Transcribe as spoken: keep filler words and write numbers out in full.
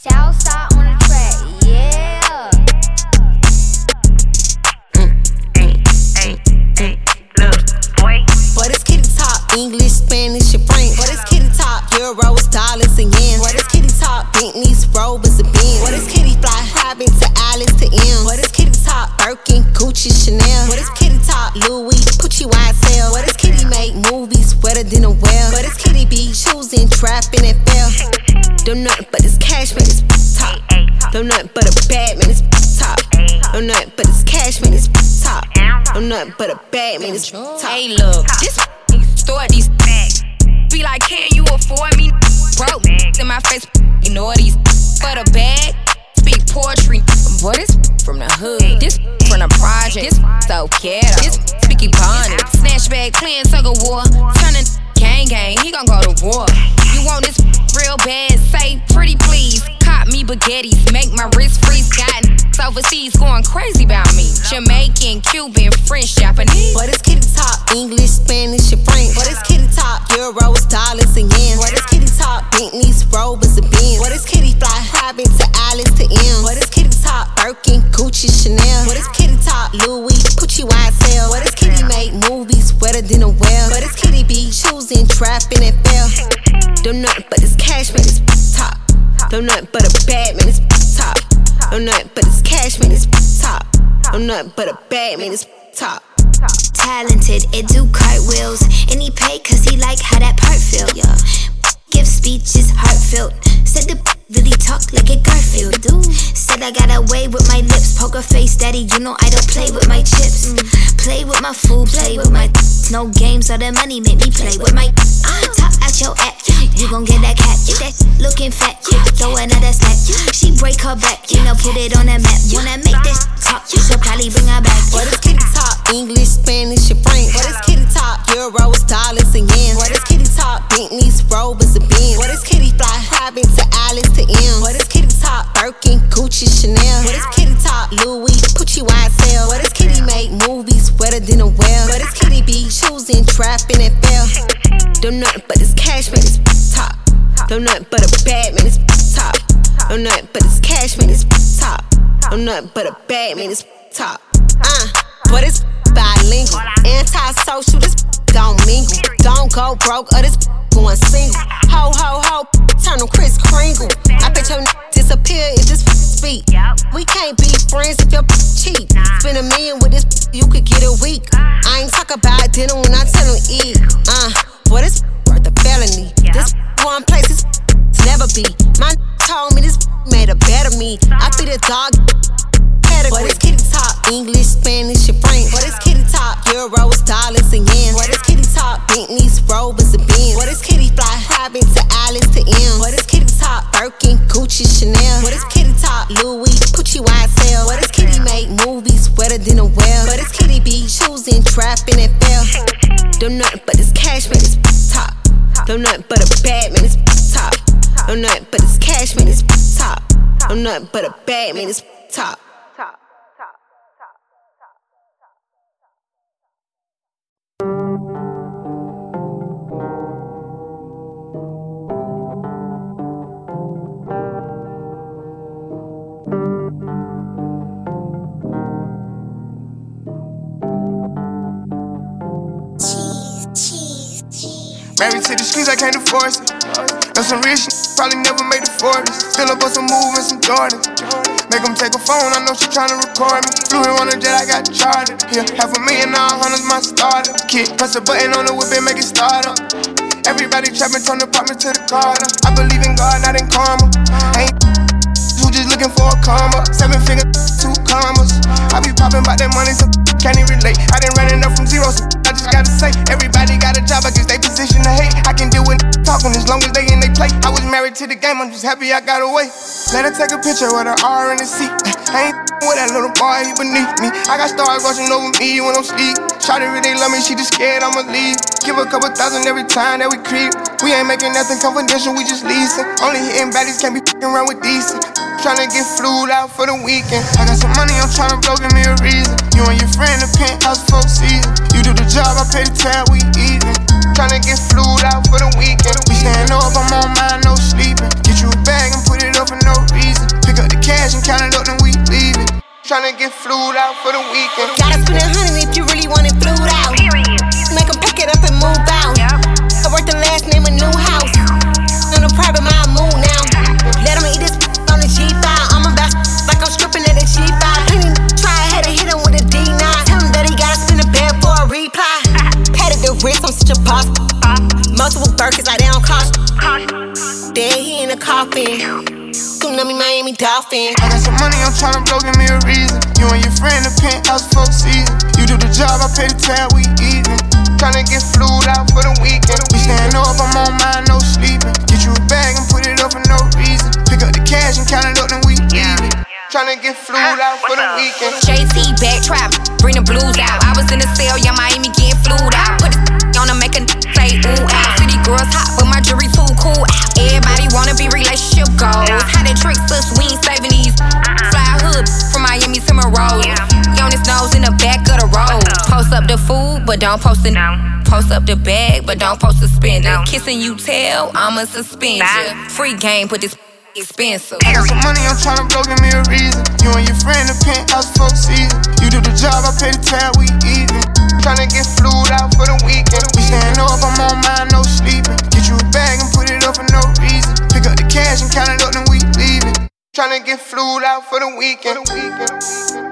Southside on the track, yeah. Mm, mm, mm, mm. Look, boy. But it's kitty talk, English, Spanish, and French. But it's kitty talk, euros, dollars, and yen. But it's kitty talk, Bentleys, Rovers, and Benz. But it's kitty fly, Robin to Alice to M. But it's kitty talk, Birkin, Gucci, Chanel. But it's kitty talk, Louis, Pucci, Y S L. But it's kitty make movies wetter than a well. But it's kitty be choosing, trapping, and fell. Don't nothing but this cash, man, it's top. Don't nothing but a bad man, it's top. Don't nothing but this cash, man, it's top. Don't nothing but a bad man, it's top. Hey, look, this store these bags. Be like, can you afford me? Broke in my face, ignore these. For the bag, speak poetry. Boy, this from the hood, this from the project, this so ghetto, this speaky bonnet. Snatch bag, clean tug of war, turning gang gang, he gon' go to war. You want this real bad, say pretty please. Cop me baguettes, make my wrist freeze. Got overseas going crazy about me. Jamaican, Cuban, French, Japanese. But it's kitty talk, English, Spanish, and French. But it's kitty talk, euros, dollars, and yen. But it's kitty talk, Bentleys, Rovers, and Benz. But it's kitty fly, Robin to Alice to M. But it's kitty talk, Birkin, Gucci, Chanel. But it's kitty talk, Louis, Pucci, Y S L. But it's kitty make movies wetter than a well. But it's kitty be choosing, trapping, and fell. Don't nothing but this cash, man, it's top. Don't nothing but a bad man, it's top. Don't nothing but this cash, man, it's top. Don't nothing but a bad man, it's top. Talented, it do cartwheels. And he pay cause he like how that part feel, yeah. Give speeches heartfelt. Said the really talk like a Garfield do. Said I got away with my lips. Poker face daddy, you know I don't play with my chips. mm. Play with my food, play with my no games or the money make me play with my uh, top out your act. You gon' get that cat, that looking fat. Throw another stack. She break her back, you know, put it on the map. Wanna make this talk, she'll probably bring her back. But it's kitty talk, English, Spanish, and French. But it's kitty talk, euros, dollars, and yen. But it's kitty talk, Bentleys, Rovers, and Benz. But it's kitty fly, Robin to Alice to M. But it's kitty talk, Birkin, Gucci, Chanel. But it's kitty talk, Louis, Pucci, Y S L. But it's kitty make movies wetter than a well. But it's kitty be choosing, trapping, and fell. Don't nothing but this cash, man, it's top. Don't nothing but a bad man, it's top. Don't nothing but this cash, man, it's top. Don't nothing but a bad man, it's top. Uh, but it's bilingual, anti-social, this don't mingle. Don't go broke or this going single. Ho, ho, ho, turn them Kris Kringle. I bet your n*** disappear if this speak. We can't be friends if you're cheap. Spend a million with this, you could get a week. I ain't talk about dinner when I tell them eat. Uh, boy, this worth a felony. This one place is never be. My n*** told me this made a better me. I feed a dog pedigree. But it's kitty talk, English, Spanish, and French. But it's kitty talk, euros, dollars, and yen. But it's kitty talk, Bentleys, Rovers, and Benz. But it's kitty fly, Robin to Alice to M. But it's kitty talk, Birkin, Gucci, Chanel. But it's kitty talk, Louis, Pucci, Y S L. But it's kitty make movies wetter than a well. But it's kitty be choosing, trapping, and fell. Don't nothing but this cash, man, it's top. Don't nothing but a bad man, it's top. Don't nothing but this cash, man, it's top. Don't nothing but a bad man, it's top. Married to the streets, I can't force it. Know some real shit, probably never made it forty. Still up on some move and some Jordans. Make them take a phone, I know she tryna record me. Flew in on a jet, I got chartered. Yeah, half a million, all hundreds, my starter. Kid, press a button on the whip and make it start up. Everybody trapping, turn the apartment to the Carter. I believe in God, not in karma. Ain't who just looking for a karma. Seven figures, two commas. I be popping about that money, so can't even relate. I done ran enough from zero, so I just gotta say, everybody got a job, I guess they position to hate. I can deal with talking as long as they in they play. I was married to the game, I'm just happy I got away. Let her take a picture with her R in the seat. I ain't with that little boy, he beneath me. I got stars watching over me when I'm sleep. Shawty really love me, she just scared I'ma leave. Give her a couple thousand every time that we creep. We ain't making nothing confidential, we just leasing. Only hitting baddies, can't be f***ing around with decent. Tryna get flued out for the weekend. I got some money, I'm tryna blow, give me a reason. You and your friend, the penthouse, four seasons. You do the job, I pay the tab, we even. Tryna get flued out for the weekend. We staying up, I'm on mine, no sleeping. Get you a bag and put it up for no reason. Tryna get flued out for the weekend. Gotta spend a hundred if you really want it flued out. Make them pick it up and move out. I work the last name a new house. On the private, my mood now. Let them eat this on the G five. I'm about like I'm stripping at the G five. Plenty try ahead and hit him with a D nine. Tell him that he gotta spin a bed for a reply. Patted the wrist, I'm such a boss. Multiple Birkins like they don't cost. Dead, he in a coffin. Tsunami, Miami Dolphin. I got some money, I'm tryna blow, give me a reason. You and your friend, the penthouse for season. You do the job, I pay the tab, we even. Tryna get flued out for the weekend. We stand up, I'm on mine, no sleeping. Get you a bag and put it up for no reason. Pick up the cash and count it up, then we leave it. Tryna get flued out for the weekend. J T back trap, bring the blues out. I was in the cell, yeah, Miami getting flued out. Put the on to make a say ooh out. City girls hot, but my jury too cool out. Everybody wanna be relationship goals. How they tricks us, we ain't saving these. Fly hood from Miami to Monroe. On his nose in the back of the road. Post up the food, but don't post it. Post up the bag, but don't post the spender. Kissing you tell, I'ma suspend you. Free game, put this expensive. I got some money, I'm tryna blow, give me a reason. You and your friend, the penthouse for season. You do the job, I pay the tab, we even. Tryna get flued out for the weekend. We stand up, I'm on mine, no sleeping. Get you a bag and put it up for no reason. Pick up the cash and count it up, then we leave it. Tryna get flued out for the weekend.